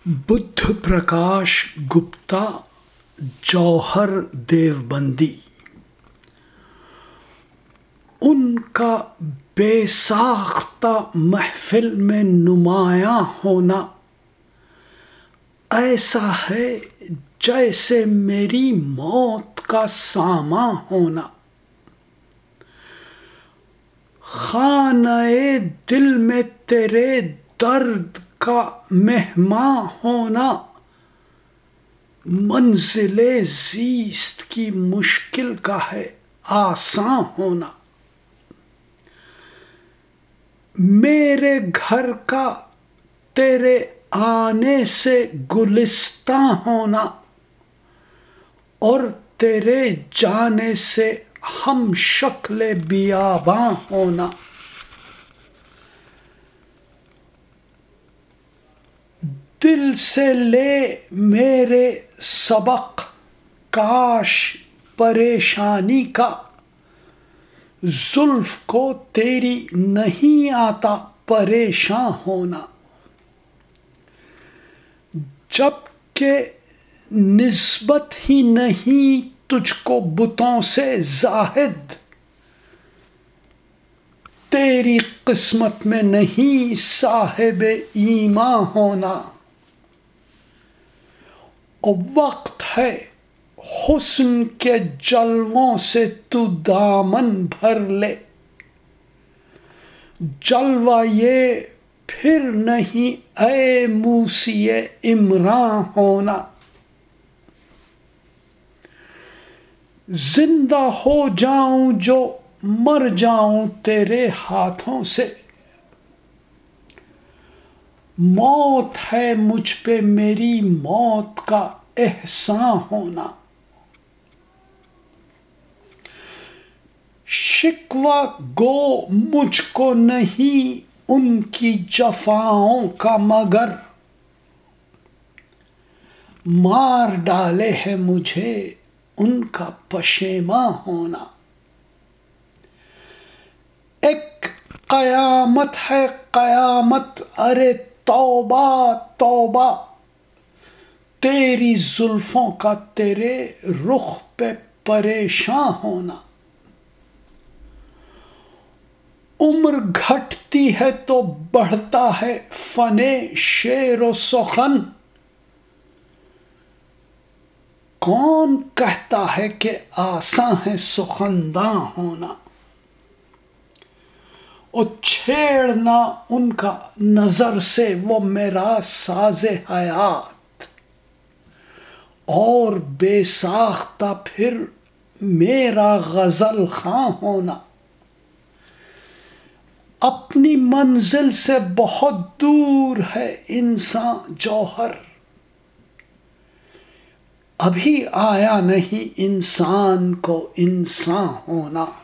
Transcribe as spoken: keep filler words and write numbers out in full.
بدھ پرکاش گپتا جوہر دیوبندی، ان کا بے ساختہ محفل میں نمایاں ہونا ایسا ہے جیسے میری موت کا ساماں ہونا۔ خانہ دل میں تیرے درد کا مہماں ہونا، منزل زیست کی مشکل کا ہے آساں ہونا۔ میرے گھر کا تیرے آنے سے گلستاں ہونا، اور تیرے جانے سے ہم شکل بیاباں ہونا۔ دل سے لے میرے سبق کاش پریشانی کا، زلف کو تیری نہیں آتا پریشاں ہونا۔ جب کہ نسبت ہی نہیں تجھ کو بتوں سے زاہد، تیری قسمت میں نہیں صاحب ایماں ہونا۔ اور وقت ہے حسن کے جلووں سے تو دامن بھر لے، جلوہ یہ پھر نہیں اے موسی عمراں ہونا۔ زندہ ہو جاؤں جو مر جاؤں تیرے ہاتھوں سے، موت ہے مجھ پہ میری موت کا احساں ہونا۔ شکوہ گو مجھ کو نہیں ان کی جفاؤں کا، مگر مار ڈالے ہے مجھے ان کا پشیماں ہونا۔ ایک قیامت ہے قیامت، ارے توبہ توبہ، تیری زلفوں کا تیرے رخ پہ پریشاں ہونا۔ عمر گھٹتی ہے تو بڑھتا ہے فن شعر و سخن، کون کہتا ہے کہ آساں ہے سخنداں ہونا۔ اور چھیڑنا ان کا نظر سے وہ میرا ساز حیات، اور بے ساختہ پھر میرا غزل خواں ہونا۔ اپنی منزل سے بہت دور ہے انسان جوہر، ابھی آیا نہیں انسان کو انسان ہونا۔